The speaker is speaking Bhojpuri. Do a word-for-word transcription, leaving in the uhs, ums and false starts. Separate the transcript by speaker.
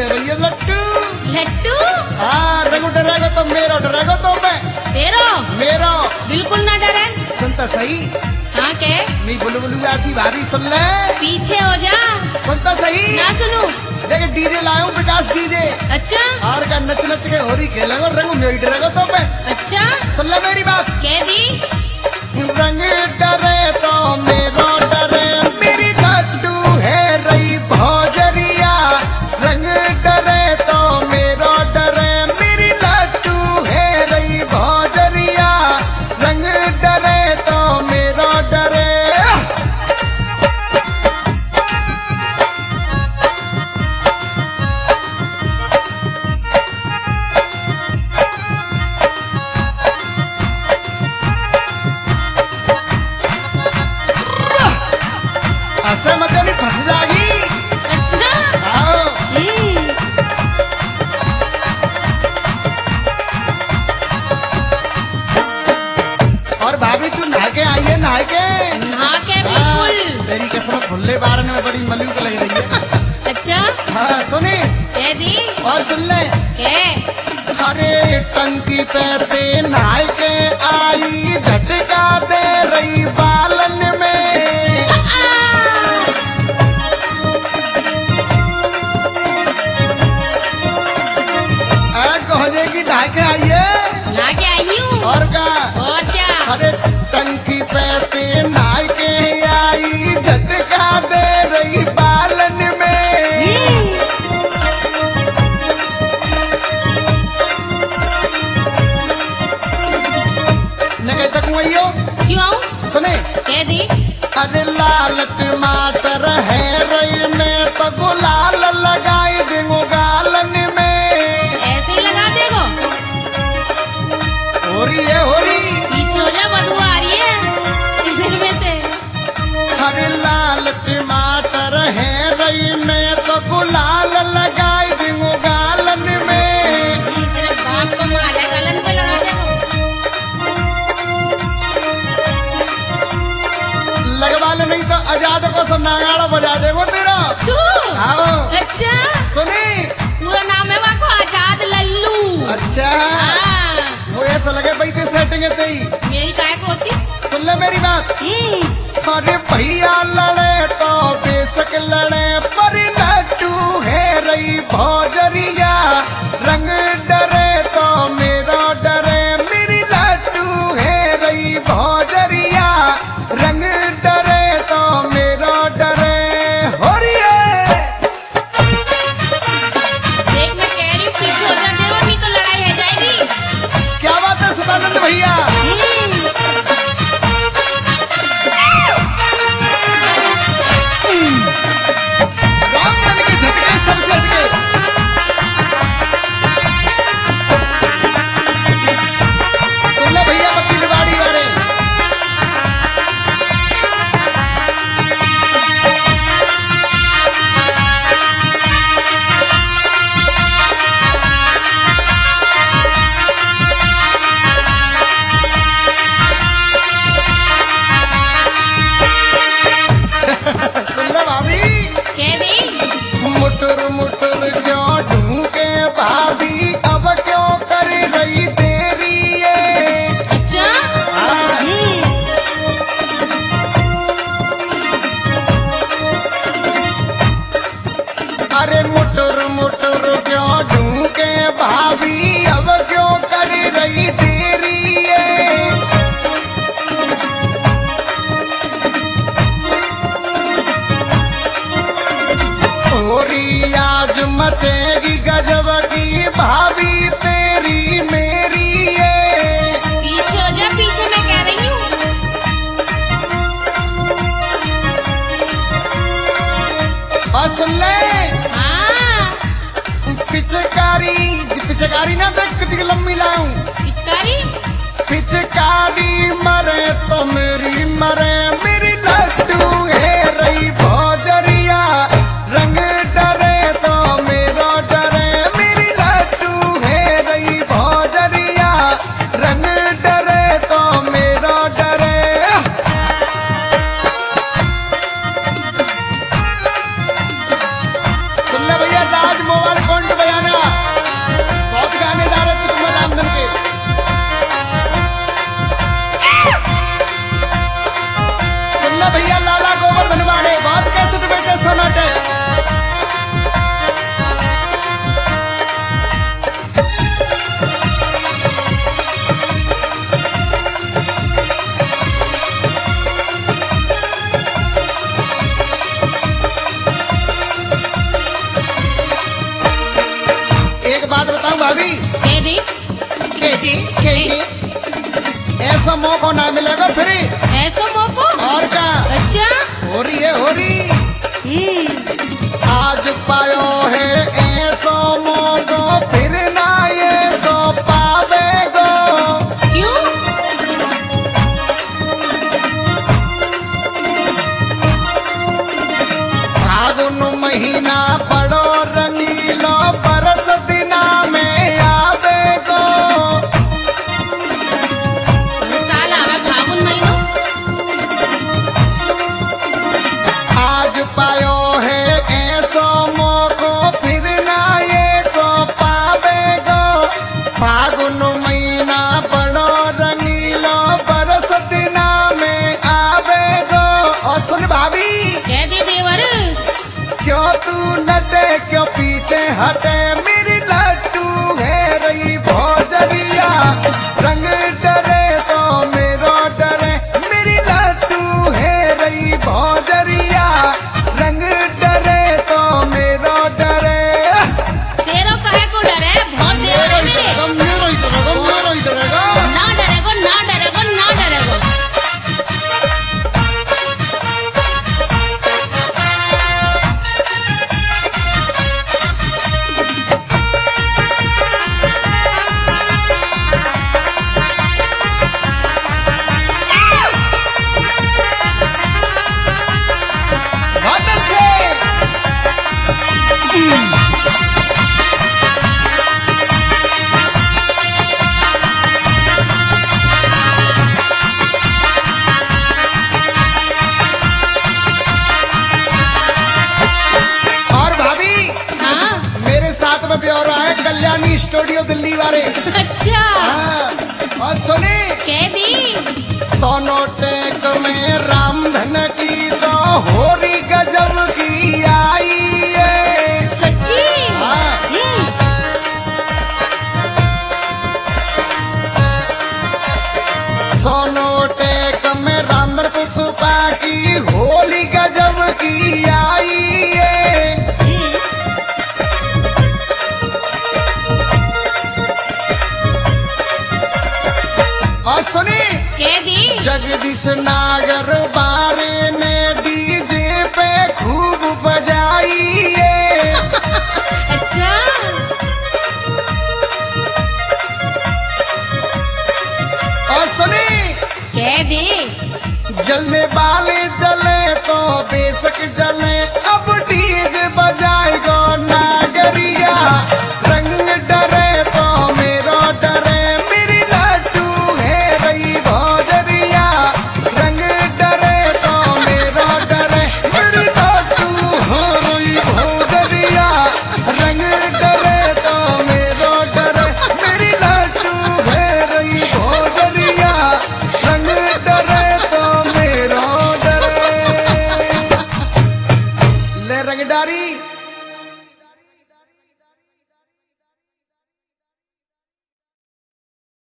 Speaker 1: ले भैया लट्टू।
Speaker 2: लट्टू?
Speaker 1: हाँ, रंग डरेगा तो मेरो, डरेगा तो मैं
Speaker 2: तेरो
Speaker 1: मेरो।
Speaker 2: बिल्कुल ना डरे।
Speaker 1: सुनता सही।
Speaker 2: हाँ के?
Speaker 1: मैं बोलू बोलू ऐसी भारी सुन ले।
Speaker 2: पीछे हो जा।
Speaker 1: सुनता सही।
Speaker 2: ना सुनू।
Speaker 1: देख डीजे लाऊं विकास डीजे।
Speaker 2: अच्छा।
Speaker 1: और का नच नच के होरी खेलेंगे रंग मेरी डरेगा तो मैं।
Speaker 2: अच्छा।
Speaker 1: सुन ले मेरी बात।
Speaker 2: कह दी।
Speaker 1: रंग डरे तो मेरो डरे मेरी लट्टू है रही भौजरिया। रंग डरे तो मेरो डरे मेरी लट्टू है रही भौजरिया। रंग डरे तो मेरो डरे। ऐसे मत नहीं फंस जाएगी।
Speaker 2: अच्छा।
Speaker 1: आओ। और भाभी तू नहा के आई है? नहा के
Speaker 2: नहा के बिल्कुल।
Speaker 1: तेरी कसम खुले बारन में बड़ी मलूक लग रही है।
Speaker 2: अच्छा।
Speaker 1: हाँ सुनी।
Speaker 2: कह दी।
Speaker 1: और सुन ले।
Speaker 2: के?
Speaker 1: अरे टंकी पे ते नहा के आई झटका दे रही बालन में। की नहा के आई है।
Speaker 2: नहा के आई हूँ।
Speaker 1: और क्या?
Speaker 2: और क्या?
Speaker 1: अरे टंकी पे ते नहा के आई झटका दे रही बालन में। न कहीं तक वही हो।
Speaker 2: क्यों आऊं?
Speaker 1: सुने।
Speaker 2: कह दी।
Speaker 1: अरे लाल टमाटर है रही में तो गुलाल लगाई देंगो गालन में।
Speaker 2: ऐसे ही लगा देगो।
Speaker 1: हो रही है हो रही।
Speaker 2: पीछे हो जा बदबू आ रही है इधर में से।
Speaker 1: अरे लाल टमाटर है रही में तो गुलाल लगाई देंगो गालन में।
Speaker 2: तेरे बाप को मार है गलन पे लगा देगो।
Speaker 1: लगवा ले नहीं तो आजाद को सब नागाड़ा बजा देगो तेरा।
Speaker 2: तू?
Speaker 1: आओ।
Speaker 2: अच्छा।
Speaker 1: सुनी।
Speaker 2: पूरा नाम है वहाँ को आजाद लल्लू।
Speaker 1: अच्छा।
Speaker 2: हाँ।
Speaker 1: वो ऐसा लगे भाई ते सेटिंग है तेरी।
Speaker 2: मेरी काय को होती?
Speaker 1: सुन ले मेरी बात। अरे भैया लड़े तो बेशक लड़े पर लट्टू है रही भौजरिया। रंग डरे तो मेरा डरे मेरी लट्टू है रही भौजरिया। रंग डरे तो मेरा डरे। हो रही है।
Speaker 2: देख मैं कह रही हूँ पीछे हो जा देवो नहीं तो लड़ाई है जाएगी।
Speaker 1: क्या बात है सदानंद भैया। रामधन के झटके सबसे हटके। सुन ले भैया वकील बाड़ी वाले। सुन ले भाभी।
Speaker 2: कह दी।
Speaker 1: मुटुर मुटुर क्यों ढूंढे भाभी अब क्यों कर रही देरी ये।
Speaker 2: अच्छा।
Speaker 1: अरे मुटुर मुटुर क्यों ढूंढे भाभी अब क्यों कर रही देरी ये। होरी आज मचेगी गजब की भाभी तेरी मेरी ये।
Speaker 2: पीछे हो जा पीछे मैं कह रही हूँ।
Speaker 1: और सुन ले।
Speaker 2: हाँ।
Speaker 1: पिचकारी पिचकारी ना देख कितनी लंबी लाऊं।
Speaker 2: पिचकारी?
Speaker 1: पिचकारी मरे तो मेरी मरे मेरी लट्टू है रही भौजरिया। रंग डरे तो मेरो डरे मेरी लट्टू है रही भौजरिया। रंग डरे तो मेरो डरे। सुन ले भैया राज मोबाइल कौन एक बात बताऊं भाभी,
Speaker 2: कह दी
Speaker 1: केटी केटी ऐसा मौका ना मिलेगा फिर।
Speaker 2: ऐसा मौको।
Speaker 1: और क्या
Speaker 2: अच्छा।
Speaker 1: हो रही है हो रही
Speaker 2: हम्म।
Speaker 1: आज पायो है ऐसो मौको फिर ना ये सो पावेगो।
Speaker 2: क्यों?
Speaker 1: फागुन महीना बड़ो रंगीलो बरस दिना में आवेगो।
Speaker 2: साला हमें फागुन महीनो।
Speaker 1: आज पायो है ऐसो मौको फिर ना ये सो पावेगो। फागुन महीना बड़ो रंगीलो बरस दिना में आवेगो। और सुन भाभी,
Speaker 2: कह दी देवर।
Speaker 1: क्यों तू नटे क्यों पीछे हटे, मेरी लट्टू है रही भौजरिया। रंग डरे तो मेरो डरे, मेरी लट्टू है रही भौजरिया। रंग डरे तो मेरो डरे।
Speaker 2: तेरो कहे को डर है? बहुत देवर है मेरे।
Speaker 1: मेरो ही डरेगा, मेरो ही डरेगा।
Speaker 2: ना डरेगो ना डरेगो ना डरेगो।
Speaker 1: बहुत अच्छे। और भाभी,
Speaker 2: हाँ।
Speaker 1: मेरे साथ में ब्यौरा है कल्याणी स्टूडियो दिल्ली वाले।
Speaker 2: अच्छा।
Speaker 1: हाँ, और सुने,
Speaker 2: कह दी।
Speaker 1: सोनोटेक में रामधन की तो होरी गजब की आई है।
Speaker 2: सच्ची?
Speaker 1: हाँ।
Speaker 2: हम्म।
Speaker 1: सोनोटेक में रामधन पुष्पा की होली गजब की आई है।
Speaker 2: हम्म।
Speaker 1: और सुनी,
Speaker 2: कह दी।
Speaker 1: जगदीश नागर बारे ने डीजे पे खूब बजाई है।
Speaker 2: अच्छा।
Speaker 1: और सुनी,
Speaker 2: कह दी।
Speaker 1: जलने वाले जले तो बेशक जले,